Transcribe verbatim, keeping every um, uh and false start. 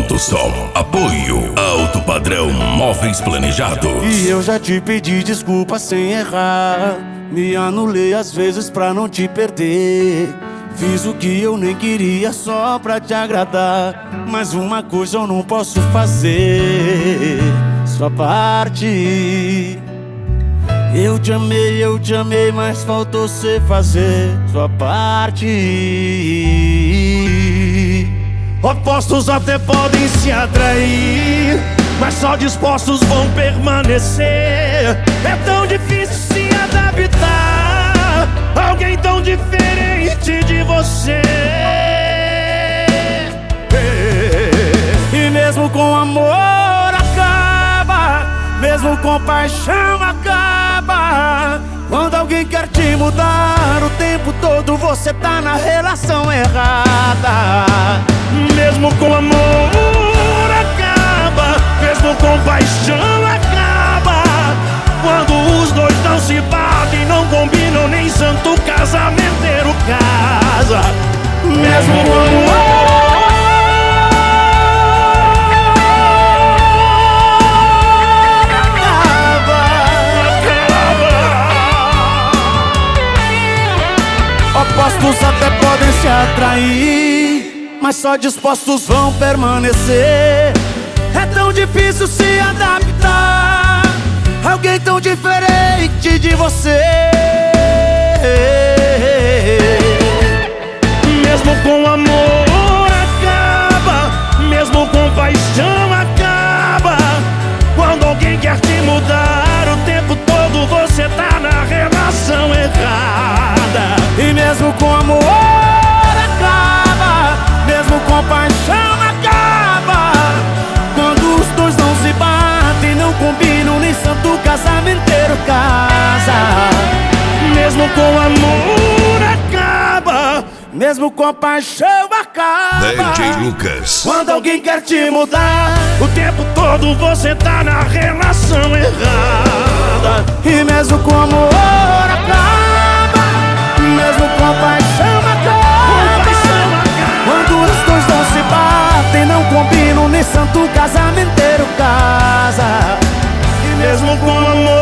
Ponto Som. Apoio Alto Padrão Móveis Planejados. E eu já te pedi desculpa sem errar. Me anulei às vezes pra não te perder. Fiz o que eu nem queria só pra te agradar. Mas uma coisa eu não posso fazer: sua parte. Eu te amei, eu te amei, mas faltou cê fazer sua parte. Opostos até podem se atrair, mas só dispostos vão permanecer. É tão difícil se adaptar a alguém tão diferente de você. E mesmo com amor acaba, mesmo com paixão acaba. Quando alguém quer te mudar, o tempo todo você tá na relação errada. Mesmo com amor acaba, mesmo com paixão acaba. Quando os dois não se batem, não combinam, nem santo casamenteiro casa. Mesmo com amor opostos até podem se atrair, mas só dispostos vão permanecer. É tão difícil se adaptar a alguém tão diferente de você. Mesmo com amor acaba, mesmo com paixão acaba. Quando alguém quer te mudar, o tempo todo você tá na relação errada. E mesmo com amor acaba, mesmo com paixão acaba. Quando os dois não se batem, não combinam, nem santo casamenteiro casa. Mesmo com amor acaba, mesmo com paixão acaba. D J Lucas. Quando alguém quer te mudar, o tempo todo você tá na relação errada. e mesmo com amor acaba, mesmo com paixão acaba. Quando os dois não se batem, não combinam, nem santo casamenteiro casa. E mesmo com amor